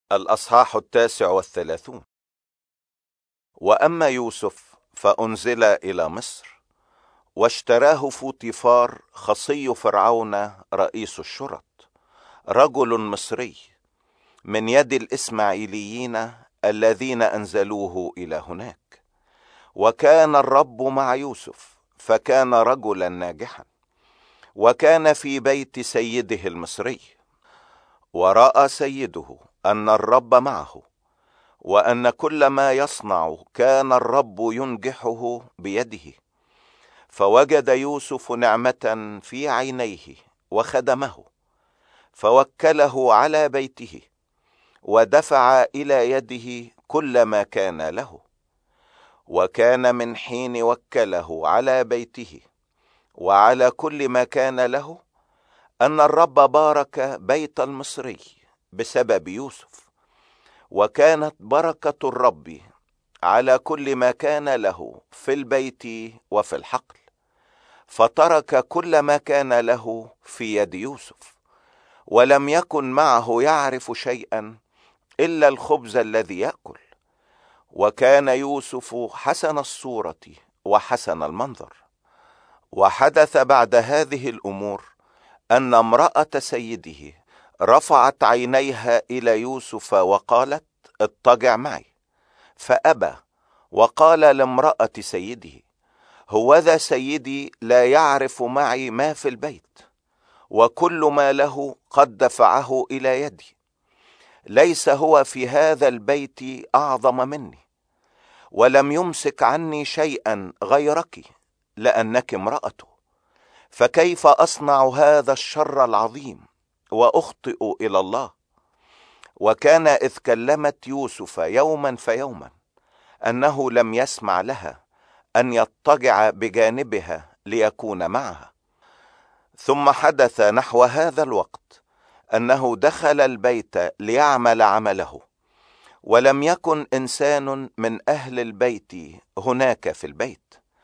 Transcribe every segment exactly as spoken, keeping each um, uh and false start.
الأصحاح التاسع والثلاثون. وأما يوسف فأنزل إلى مصر، واشتراه فوطيفار خصي فرعون رئيس الشرط، رجل مصري، من يد الإسماعيليين الذين أنزلوه إلى هناك. وكان الرب مع يوسف، فكان رجلا ناجحا، وكان في بيت سيده المصري. ورأى سيده أن الرب معه، وأن كل ما يصنع كان الرب ينجحه بيده. فوجد يوسف نعمة في عينيه وخدمه، فوكله على بيته، ودفع إلى يده كل ما كان له. وكان من حين وكله على بيته وعلى كل ما كان له أن الرب بارك بيت المصري بسبب يوسف، وكانت بركة الرب على كل ما كان له في البيت وفي الحقل. فترك كل ما كان له في يد يوسف، ولم يكن معه يعرف شيئا إلا الخبز الذي يأكل. وكان يوسف حسن الصورة وحسن المنظر. وحدث بعد هذه الأمور أن امرأة سيده رفعت عينيها إلى يوسف وقالت: اضطجع معي. فأبى، وقال لامرأة سيده: هوذا سيدي لا يعرف معي ما في البيت، وكل ما له قد دفعه إلى يدي. ليس هو في هذا البيت أعظم مني، ولم يمسك عني شيئا غيرك، لأنك امرأته. فكيف أصنع هذا الشر العظيم وأخطئ إلى الله؟ وكان إذ كلمت يوسف يوما فيوما أنه لم يسمع لها أن يضطجع بجانبها ليكون معها. ثم حدث نحو هذا الوقت أنه دخل البيت ليعمل عمله، ولم يكن إنسان من أهل البيت هناك في البيت.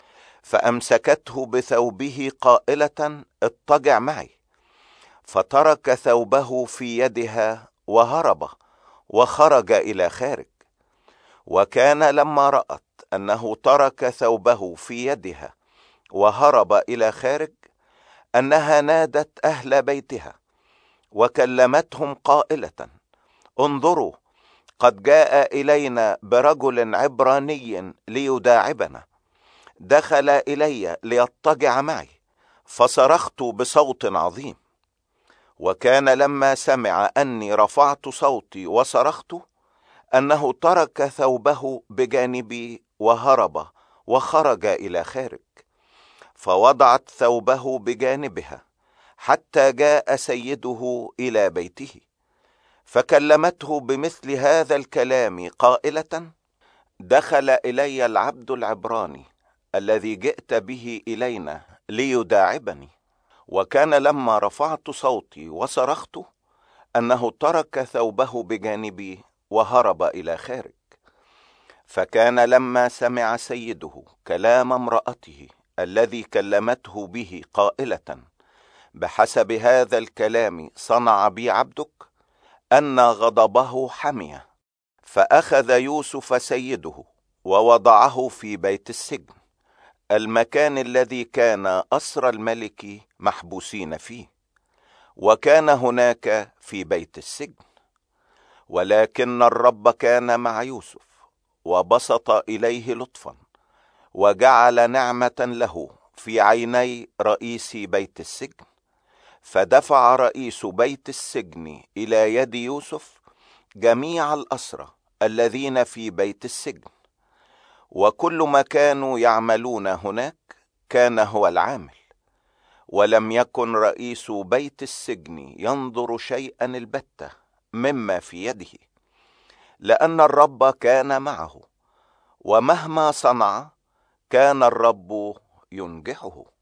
فأمسكته بثوبه قائلة: اضطجع معي. فترك ثوبه في يدها وهرب وخرج إلى خارج. وكان لما رأت أنه ترك ثوبه في يدها وهرب إلى خارج، أنها نادت أهل بيتها وكلمتهم قائلة: انظروا، قد جاء إلينا برجل عبراني ليداعبنا، دخل إلي ليضطجع معي، فصرخت بصوت عظيم. وكان لما سمع أني رفعت صوتي وصرخت، أنه ترك ثوبه بجانبي وهرب وخرج إلى خارج. فوضعت ثوبه بجانبها حتى جاء سيده إلى بيته، فكلمته بمثل هذا الكلام قائلة: دخل إلي العبد العبراني الذي جئت به إلينا ليداعبني. وكان لما رفعت صوتي وصرخت، أنه ترك ثوبه بجانبي وهرب إلى خارج. فكان لما سمع سيده كلام امرأته الذي كلمته به قائلة: بحسب هذا الكلام صنع بي عبدك، أن غضبه حمي. فأخذ يوسف سيده ووضعه في بيت السجن، المكان الذي كان أسرى الملك محبوسين فيه، وكان هناك في بيت السجن. ولكن الرب كان مع يوسف، وبسط إليه لطفا، وجعل نعمة له في عيني رئيس بيت السجن. فدفع رئيس بيت السجن إلى يد يوسف جميع الأسرى الذين في بيت السجن، وكل ما كانوا يعملون هناك كان هو العامل. ولم يكن رئيس بيت السجن ينظر شيئا البتة مما في يده، لأن الرب كان معه، ومهما صنع كان الرب ينجحه.